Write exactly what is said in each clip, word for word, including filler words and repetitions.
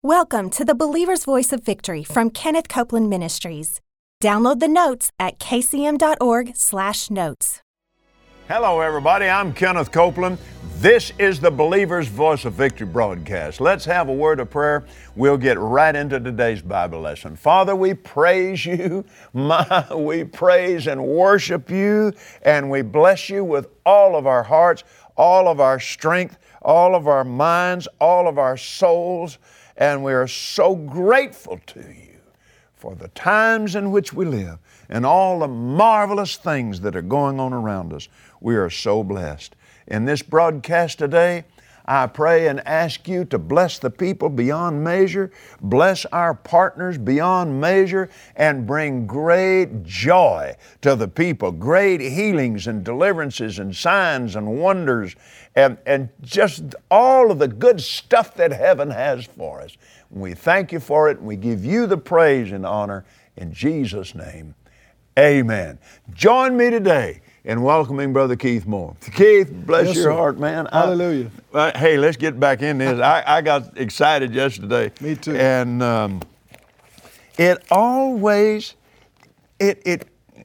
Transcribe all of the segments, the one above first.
Welcome to the Believer's Voice of Victory from Kenneth Copeland Ministries. Download the notes at k c m dot org slash notes. Hello, everybody. I'm Kenneth Copeland. This is the Believer's Voice of Victory broadcast. Let's have a word of prayer. We'll get right into today's Bible lesson. Father, we praise you. My, we praise and worship you, and we bless you with all of our hearts, all of our strength, all of our minds, all of our souls. And we are so grateful to you for the times in which we live and all the marvelous things that are going on around us. We are so blessed. In this broadcast today, I pray and ask you to bless the people beyond measure, bless our partners beyond measure, and bring great joy to the people, great healings and deliverances and signs and wonders, and, and just all of the good stuff that heaven has for us. We thank you for it, and we give you the praise and honor in Jesus' name. Amen. Join me today in welcoming Brother Keith Moore. Keith, bless yes, your sir. heart, man. Hallelujah. I, uh, hey, let's get back in this. I, I got excited yesterday. Me too. And um, it always, it, it,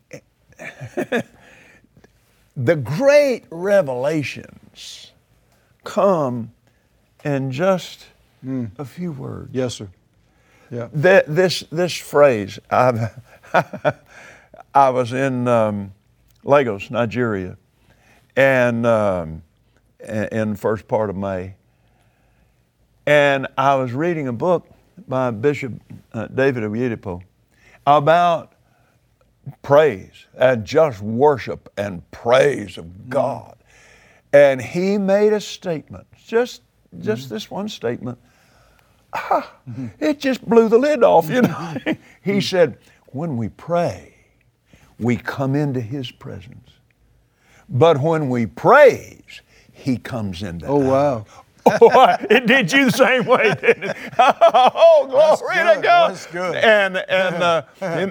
it the great revelations come in just mm. a few words. Yes, sir. Yeah. The, this this phrase, I've I was in um, Lagos, Nigeria, and um, in the first part of May, and I was reading a book by Bishop uh, David Oyedepo about praise and just worship and praise of God. Mm. And he made a statement, just just mm. this one statement. Ah, mm-hmm. It just blew the lid off, you know. He mm. said, when we pray, we come into His presence. But when we praise, He comes into Oh, wow. Oh, it did you the same way, didn't it? Oh, glory That's to God. That's good. And, and, uh, and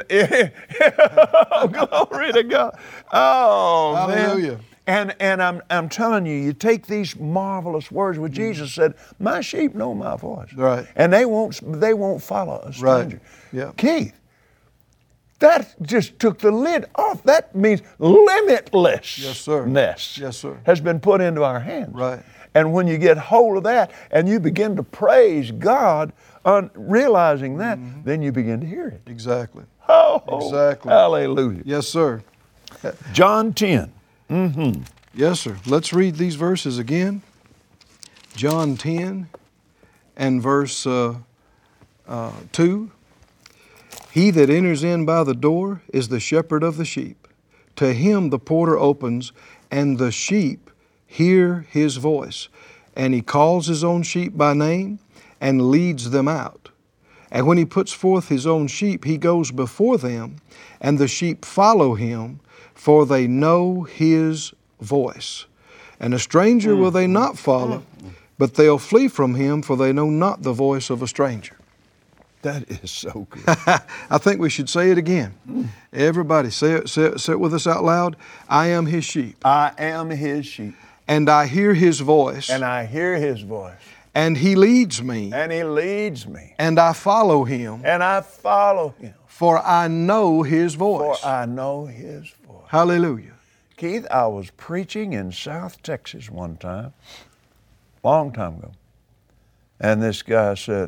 oh, glory to God. Oh, Hallelujah. man. And, and I'm, I'm telling you, you take these marvelous words where Jesus said, my sheep know my voice. Right. And they won't, they won't follow a stranger. Right. Yeah. Keith, that just took the lid off. That means limitlessness yes, sir. Yes, sir. has been put into our hands. Right. And when you get hold of that and you begin to praise God, on realizing that, mm-hmm. then you begin to hear it. Exactly. Oh, exactly. Hallelujah. Yes, sir. John ten. Mm-hmm. Yes, sir. Let's read these verses again. John ten and verse uh, uh, two. He that enters in by the door is the shepherd of the sheep. To him the porter opens, and the sheep hear his voice. And he calls his own sheep by name and leads them out. And when he puts forth his own sheep, he goes before them, and the sheep follow him, for they know his voice. And a stranger mm. will they not follow, mm. but they'll flee from him, for they know not the voice of a stranger. That is so good. I think we should say it again. Mm. Everybody, say it, say, it, say it with us out loud. I am his sheep. I am his sheep. And I hear his voice. And I hear his voice. And he leads me. And he leads me. And I follow him. And I follow him. For I know his voice. For I know his voice. Hallelujah. Keith, I was preaching in South Texas one time, long time ago. And this guy said,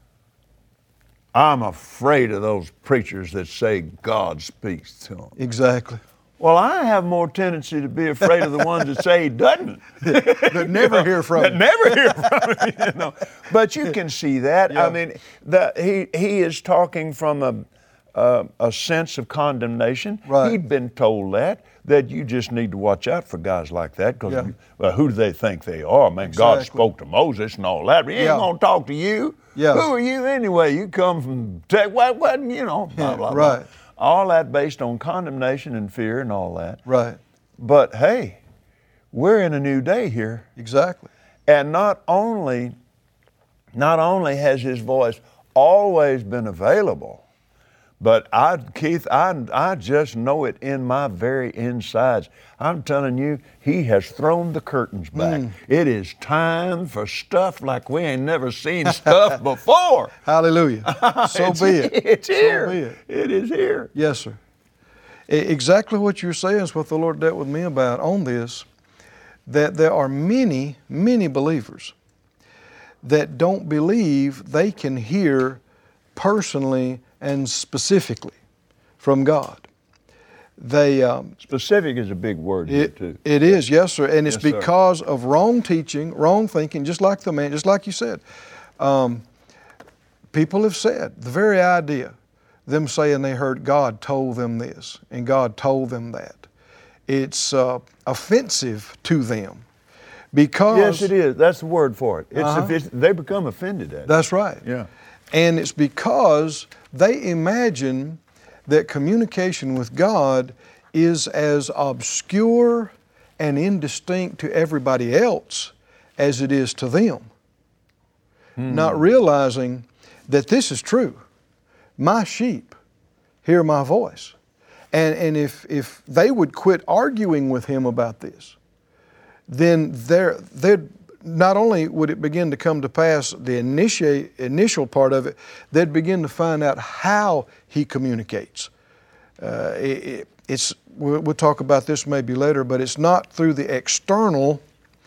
I'm afraid of those preachers that say God speaks to them. Exactly. Well, I have more tendency to be afraid of the ones that say He doesn't. That never hear from That Him. never hear from Him. You know. But you can see that. Yeah. I mean, the, he he is talking from a a, a sense of condemnation. Right. He'd been told that that you just need to watch out for guys like that because Yeah. well, who do they think they are? Man, Exactly. God spoke to Moses and all that. But he ain't Yeah. gonna talk to you. Yeah. Who are you anyway? You come from tech, what, what, you know, blah, Yeah, blah, blah. right. All that based on condemnation and fear and all that. Right. But hey, we're in a new day here. Exactly. And not only, not only has His voice always been available, But I, Keith, I, I just know it in my very insides. I'm telling you, He has thrown the curtains back. Mm. It is time for stuff like we ain't never seen stuff before. Hallelujah. So it's, be it. It's here. So be it. It is here. Yes, sir. Exactly what you're saying is what the Lord dealt with me about on this, that there are many, many believers that don't believe they can hear personally and specifically from God. They um, specific is a big word here it, too. It is, yes, sir, and it's yes, because sir. of wrong teaching, wrong thinking, just like the man, just like you said. Um, people have said the very idea, them saying they heard God told them this and God told them that, it's uh, offensive to them. Because yes, it is. That's the word for it. It's, uh-huh. it's they become offended at it. That's right. Yeah. And it's because they imagine that communication with God is as obscure and indistinct to everybody else as it is to them. Hmm. Not realizing that this is true. My sheep hear my voice. And, and if, if they would quit arguing with Him about this, then they're, they'd not only would it begin to come to pass the initiate, initial part of it, they'd begin to find out how He communicates. Uh, it, it, it's, we'll, we'll talk about this maybe later, but it's not through the external,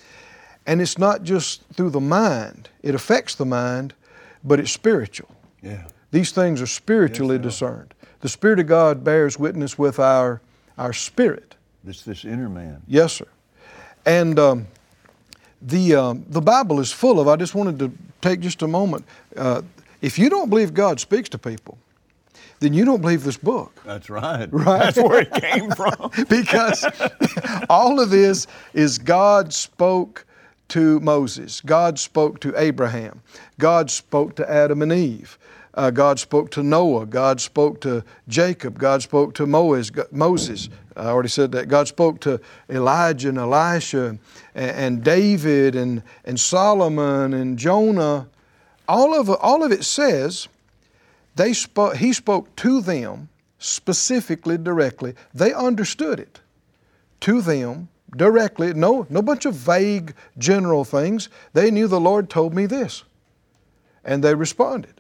and it's not just through the mind. It affects the mind, but it's spiritual. Yeah. These things are spiritually yes, discerned. The Spirit of God bears witness with our, our spirit. It's this inner man. Yes, sir. And um, The, um, the Bible is full of, I just wanted to take just a moment. Uh, if you don't believe God speaks to people, then you don't believe this book. That's right. Right? That's where it came from. Because all of this is God spoke to Moses. God spoke to Abraham. God spoke to Adam and Eve. Uh, God spoke to Noah. God spoke to Jacob. God spoke to Moses. I already said that. God spoke to Elijah and Elisha and, and David and, and Solomon and Jonah. All of, all of it says they spoke, He spoke to them specifically, directly. They understood it to them directly. No, no bunch of vague general things. They knew the Lord told me this. And they responded.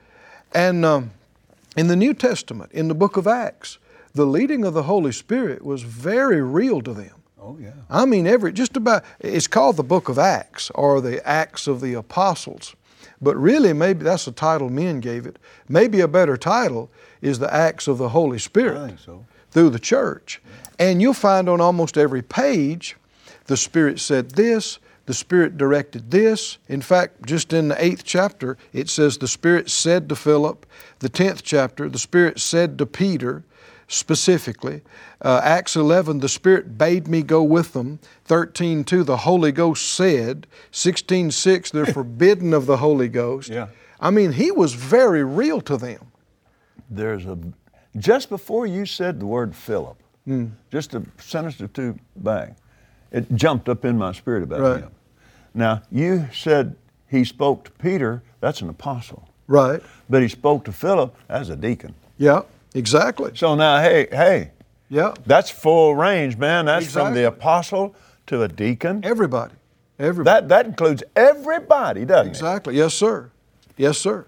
And um, in the New Testament, in the book of Acts, the leading of the Holy Spirit was very real to them. Oh, yeah. I mean, every, just about, it's called the book of Acts, or the Acts of the Apostles. But really, maybe that's the title men gave it. Maybe a better title is the Acts of the Holy Spirit. I think so. Through the church. Yeah. And you'll find on almost every page, the Spirit said this, the Spirit directed this. In fact, just in the eighth chapter, it says the Spirit said to Philip. The tenth chapter, the Spirit said to Peter specifically. Uh, Acts eleven, the Spirit bade me go with them. thirteen two, the Holy Ghost said. sixteen six, they're forbidden of the Holy Ghost. Yeah. I mean, He was very real to them. There's a, just before you said the word Philip, mm. just a sentence or two back, it jumped up in my spirit about right. Him. Now, you said He spoke to Peter, that's an apostle. Right. But He spoke to Philip as a deacon. Yeah, exactly. So now, hey, hey, yeah, that's full range, man. That's exactly. from the apostle to a deacon. Everybody. Everybody. That, that includes everybody, doesn't exactly. it? Exactly. Yes, sir. Yes, sir.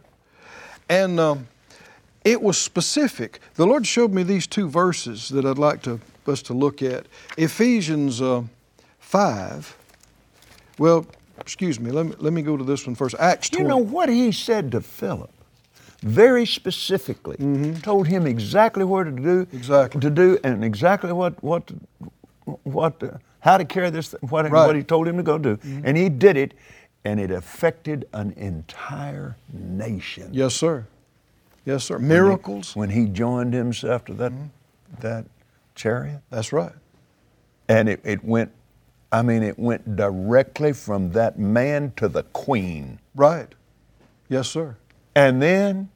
And um, it was specific. The Lord showed me these two verses that I'd like to, us to look at. Ephesians uh, five. Well, excuse me, let me, let me go to this one first. Acts twenty. You know what He said to Philip? Very specifically, mm-hmm. told him exactly what to do, exactly. to do, and exactly what what what uh, how to carry this, what, right. what He told him to go do, mm-hmm. and he did it, and it affected an entire nation. Yes, sir. Yes, sir. Miracles. When he, when he joined himself to that mm-hmm. that chariot. That's right. And it, it went. I mean, it went directly from that man to the queen. Right. Yes, sir. And then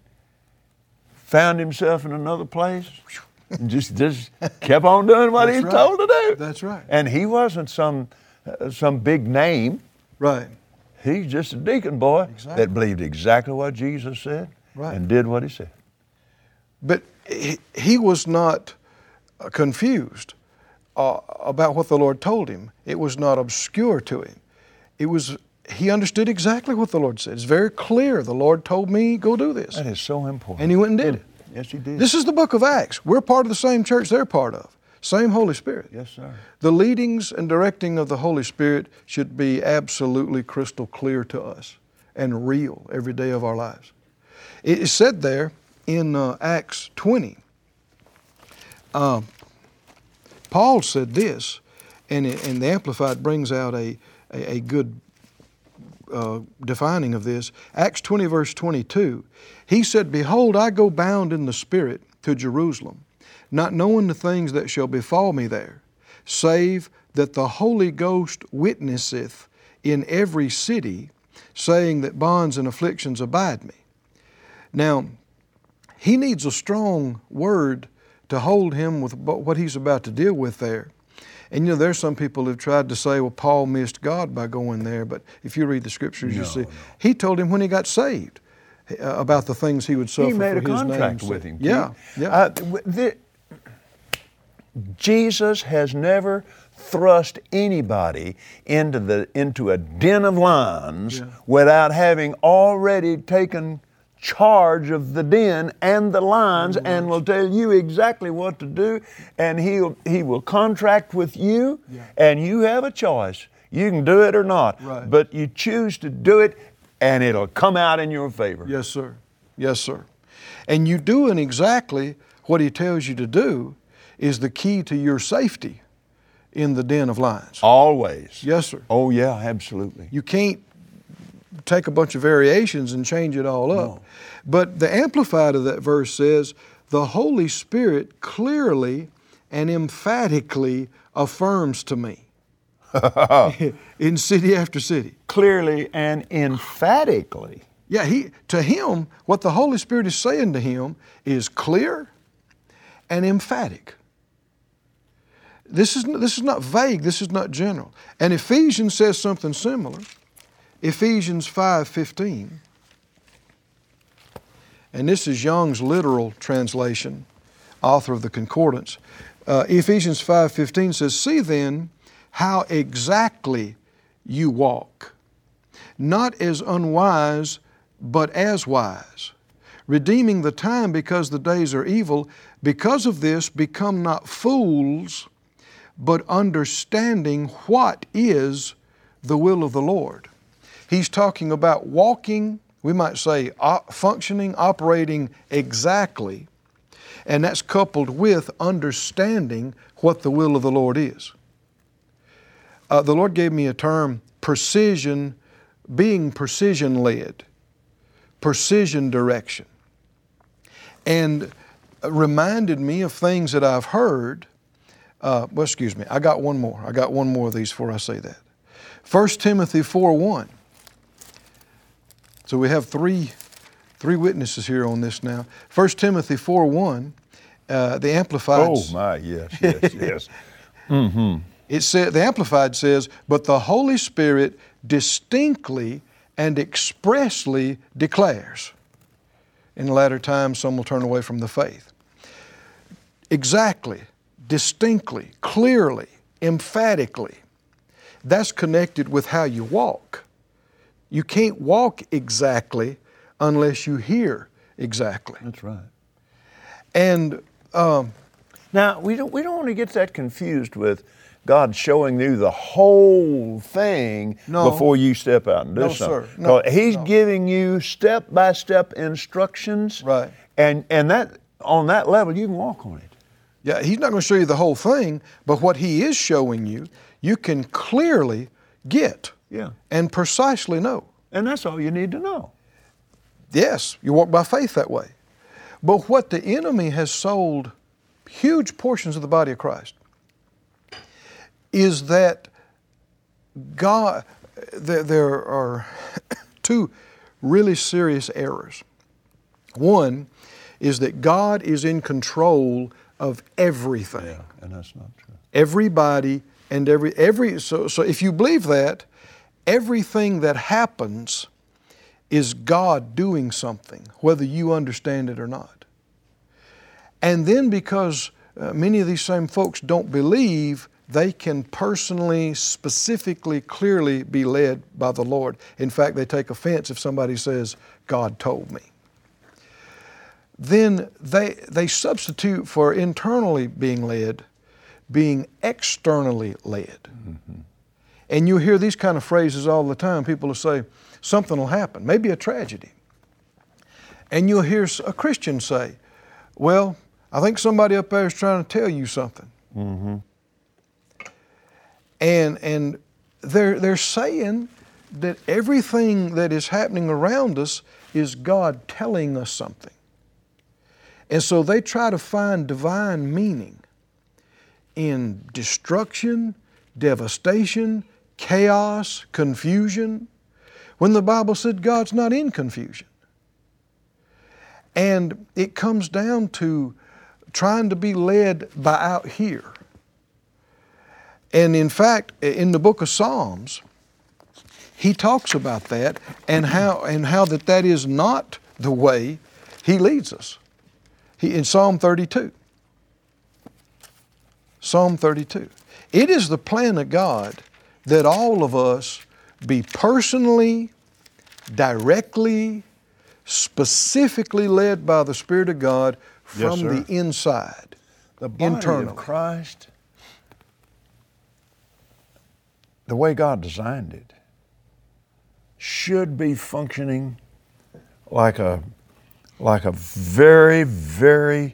found himself in another place and just, just kept on doing what he's right. told to do. That's right. And he wasn't some, uh, some big name. Right. He's just a deacon boy exactly. that believed exactly what Jesus said right. and did what He said. But he, he was not confused uh, about what the Lord told him. It was not obscure to him. It was, he understood exactly what the Lord said. It's very clear. The Lord told me, go do this. That is so important. And he went and did it. Yes, he did. This is the book of Acts. We're part of the same church they're part of. Same Holy Spirit. Yes, sir. The leadings and directing of the Holy Spirit should be absolutely crystal clear to us and real every day of our lives. It is said there in uh, Acts twenty, uh, Paul said this, and, it, and the Amplified brings out a, a, a good uh, defining of this. Acts twenty verse twenty-two, he said, "Behold, I go bound in the Spirit to Jerusalem, not knowing the things that shall befall me there, save that the Holy Ghost witnesseth in every city, saying that bonds and afflictions abide me." Now, he needs a strong word to hold him with what he's about to deal with there. And you know, there's some people who've tried to say, well, Paul missed God by going there, but if you read the scriptures, No, you see, no. he told him when he got saved uh, about the things he would suffer He made for a his contract name's with sake. him. Yeah, Keith. yeah. Uh, w- the, Jesus has never thrust anybody into the into a den of lions Yeah. without having already taken charge of the den and the lions, and will tell you exactly what to do, and he'll he will contract with you, Yeah. and you have a choice. You can do it or not, Right. but you choose to do it, and it'll come out in your favor. Yes, sir. Yes, sir. And you doing exactly what he tells you to do is the key to your safety in the den of lions. Always. Yes, sir. Oh yeah, absolutely. You can't take a bunch of variations and change it all up. No. But the Amplified of that verse says, the Holy Spirit clearly and emphatically affirms to me in city after city. Clearly and emphatically. Yeah, he, to him, what the Holy Spirit is saying to him is clear and emphatic. This is, this is not vague, this is not general. And Ephesians says something similar. Ephesians five fifteen. And this is Young's literal translation, author of the Concordance. Uh, Ephesians five fifteen says, "See then how exactly you walk, not as unwise, but as wise, redeeming the time because the days are evil. Because of this, become not fools, but understanding what is the will of the Lord." He's talking about walking, we might say op- functioning, operating exactly, and that's coupled with understanding what the will of the Lord is. Uh, the Lord gave me a term, precision, being precision-led, precision direction, and reminded me of things that I've heard. Uh, well, excuse me, I got one more. I got one more of these before I say that. First Timothy four one. So we have three, three witnesses here on this now. First Timothy four one, uh, the Amplified. Oh my, yes, yes, yes. Mm-hmm. It said, the Amplified says, "But the Holy Spirit distinctly and expressly declares." In latter times, some will turn away from the faith. Exactly, distinctly, clearly, emphatically. That's connected with how you walk. You can't walk exactly unless you hear exactly. That's right. And um, Now, we don't, we don't want to get that confused with God showing you the whole thing No. before you step out and do No, something. sir. No, 'Cause He's no. giving you step-by-step instructions. Right. And, and that on that level, you can walk on it. yeah, He's not going to show you the whole thing, but what He is showing you, you can clearly get Yeah. and precisely know. And that's all you need to know. Yes, you walk by faith that way. But what the enemy has sold huge portions of the body of Christ is that God, there, there are two really serious errors. One is that God is in control of everything. And that's not true. Everybody and every, every so, so if you believe that, everything that happens is God doing something, whether you understand it or not. And then because uh, many of these same folks don't believe, they can personally, specifically, clearly be led by the Lord. In fact, they take offense if somebody says, God told me. Then they, they substitute for internally being led, being externally led. Mm-hmm. And you hear these kind of phrases all the time. People will say, something will happen, maybe a tragedy. And you'll hear a Christian say, well, I think somebody up there is trying to tell you something. Mm-hmm. And, and they're, they're saying that everything that is happening around us is God telling us something. And so they try to find divine meaning in destruction, devastation, chaos, confusion, when the Bible said God's not in confusion. And it comes down to trying to be led by out here. And in fact, in the book of Psalms, he talks about that and how and how that that is not the way he leads us. He, in Psalm thirty-two. Psalm thirty-two. It is the plan of God that all of us be personally, directly, specifically led by the Spirit of God from Yes, the inside, the body internally. of Christ, the way God designed it, should be functioning like a like a very, very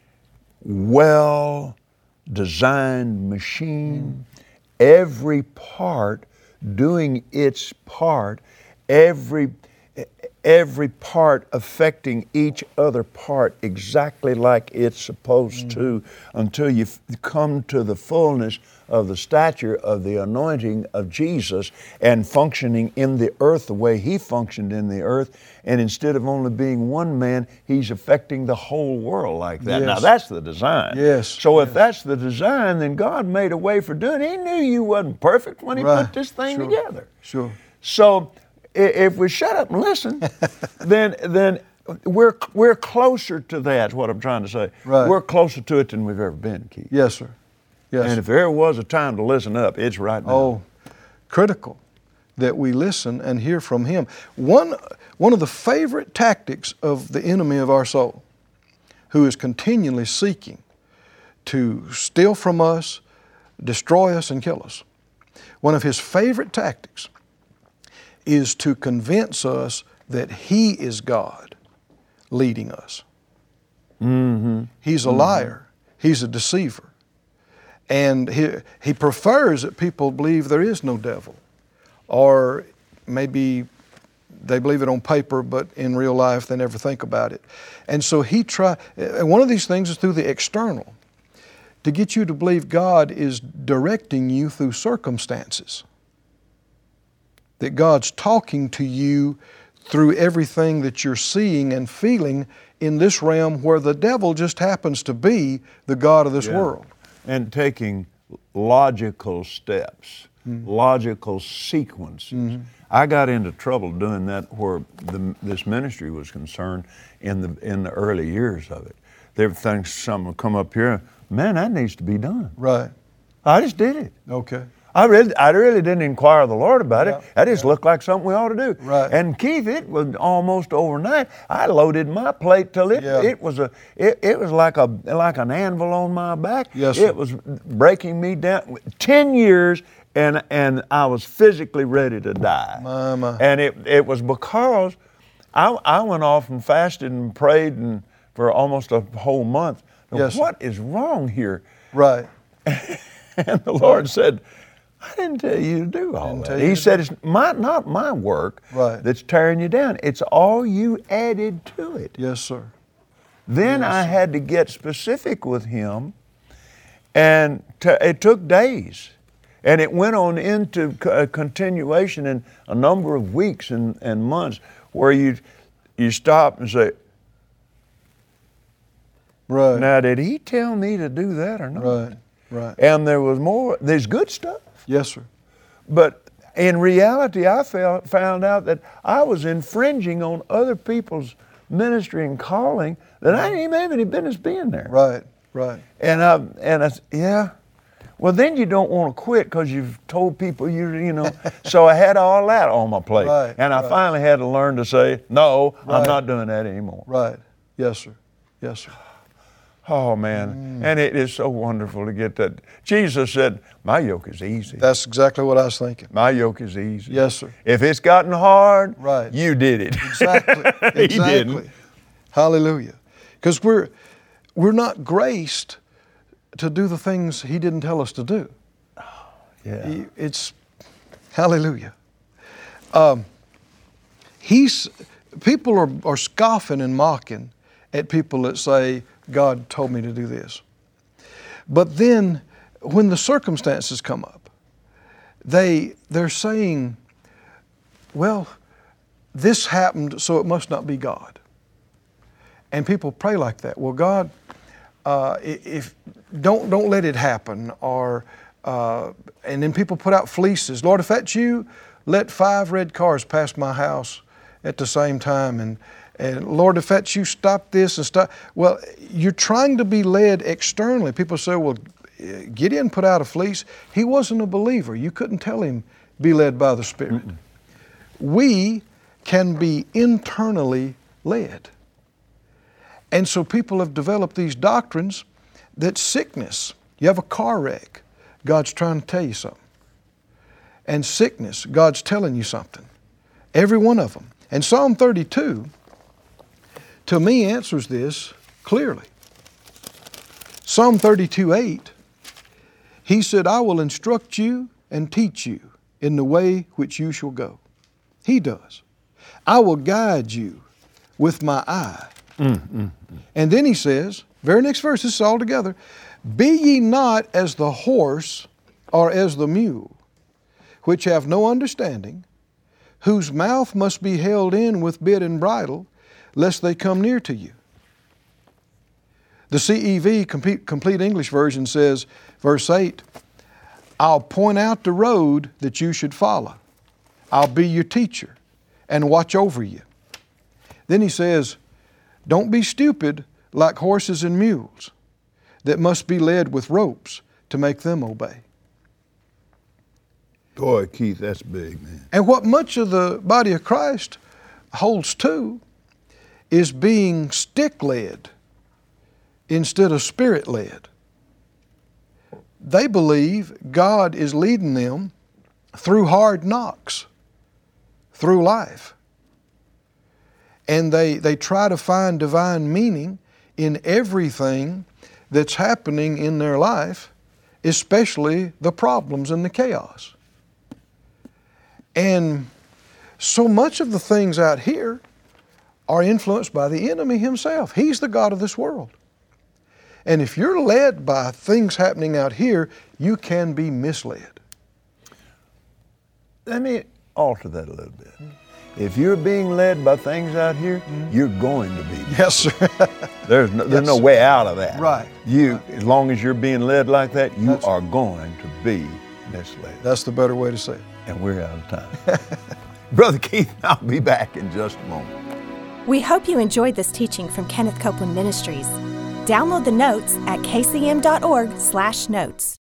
well designed machine, every part doing its part, every every part affecting each other part exactly like it's supposed mm-hmm. to, until you f- come to the fullness of the stature of the anointing of Jesus and functioning in the earth the way He functioned in the earth. And instead of only being one man, He's affecting the whole world like that. Yes. Now that's the design. Yes. So if yes. that's the design, then God made a way for doing it. He knew you wasn't perfect when He Right. put this thing Sure. together. Sure. So if we shut up and listen, then then we're we're closer to that. Is what I'm trying to say. Right. We're closer to it than we've ever been, Keith. Yes, sir. Yes. And if there was a time to listen up, it's right now. Oh, critical that we listen and hear from Him. One one of the favorite tactics of the enemy of our soul, who is continually seeking to steal from us, destroy us, and kill us. One of his favorite tactics is to convince us that He is God leading us. Mm-hmm. He's a mm-hmm. liar. He's a deceiver. And he, he prefers that people believe there is no devil. Or maybe they believe it on paper, but in real life they never think about it. And so he try. And one of these things is through the external, to get you to believe God is directing you through circumstances. That God's talking to you through everything that you're seeing and feeling in this realm where the devil just happens to be the God of this yeah. world. And taking logical steps, mm-hmm. logical sequences. Mm-hmm. I got into trouble doing that where the, this ministry was concerned in the in the early years of it. There were things, something would come up here, man, that needs to be done. Right. I just did it. Okay. I really, I really didn't inquire of the Lord about yeah. it. That just yeah. looked like something we ought to do. Right. And Keith, it was almost overnight. I loaded my plate till it yeah. it was a it, it was like a like an anvil on my back. Yes, sir. It was breaking me down. Ten years, and and I was physically ready to die. My, my. And it it was because I I went off and fasted and prayed and for almost a whole month. Yes, what is wrong here? Right. And the Lord said, I didn't tell you to do all that. He said, it's my, not my work right. that's tearing you down. It's all you added to it. Yes, sir. Then yes, I sir. had to get specific with Him, and t- it took days. And it went on into a continuation in a number of weeks and, and months where you you stop and say, right. now did He tell me to do that or not? Right, right. And there was more, there's good stuff. Yes, sir. But in reality, I felt, found out that I was infringing on other people's ministry and calling that I didn't even have any business being there. Right, right. And I, and I, yeah. Well, then you don't want to quit because you've told people you, you know. So I had all that on my plate. Right, and I right. finally had to learn to say, no, Right. I'm not doing that anymore. Right. Yes, sir. Yes, sir. Oh, man. Mm. And it is so wonderful to get that. Jesus said, my yoke is easy. That's exactly what I was thinking. My yoke is easy. Yes, sir. If it's gotten hard, right. you did it. Exactly. He exactly. didn't. Hallelujah. Because we're, we're not graced to do the things He didn't tell us to do. Yeah. He, it's, hallelujah. Um, he's, people are, are scoffing and mocking at people that say, God told me to do this. But then when the circumstances come up, they, they're saying, well, this happened, so it must not be God. And people pray like that. Well, God, uh, if don't don't let it happen. Or uh, and then people put out fleeces. Lord, if that's you, let five red cars pass my house at the same time. And and Lord, if that's you, stop this and stop. Well, you're trying to be led externally. People say, well, Gideon put out a fleece. He wasn't a believer. You couldn't tell him be led by the Spirit. Mm-mm. We can be internally led. And so people have developed these doctrines that sickness, you have a car wreck, God's trying to tell you something. And sickness, God's telling you something. Every one of them. And Psalm thirty-two, to me, answers this clearly. Psalm thirty-two eight, He said, I will instruct you and teach you in the way which you shall go. He does. I will guide you with my eye. Mm, mm, mm. And then He says, very next verse, this is all together, be ye not as the horse or as the mule, which have no understanding, whose mouth must be held in with bit and bridle, lest they come near to you. The C E V, Complete, Complete English Version, says, verse eight, I'll point out the road that you should follow. I'll be your teacher and watch over you. Then he says, don't be stupid like horses and mules that must be led with ropes to make them obey. Boy, Keith, that's big, man. And what much of the body of Christ holds to is being stick-led instead of spirit-led. They believe God is leading them through hard knocks, through life. And they, they try to find divine meaning in everything that's happening in their life, especially the problems and the chaos. And so much of the things out here are influenced by the enemy himself. He's the God of this world. And if you're led by things happening out here, you can be misled. Let me alter that a little bit. If you're being led by things out here, mm-hmm. you're going to be. Yes, sir. There's no, there's yes, no way out of that. Right. You, right. As long as you're being led like that, you That's are going to be misled. That's the better way to say it. And we're out of time. Brother Keith, I'll be back in just a moment. We hope you enjoyed this teaching from Kenneth Copeland Ministries. Download the notes at k c m dot org slash notes.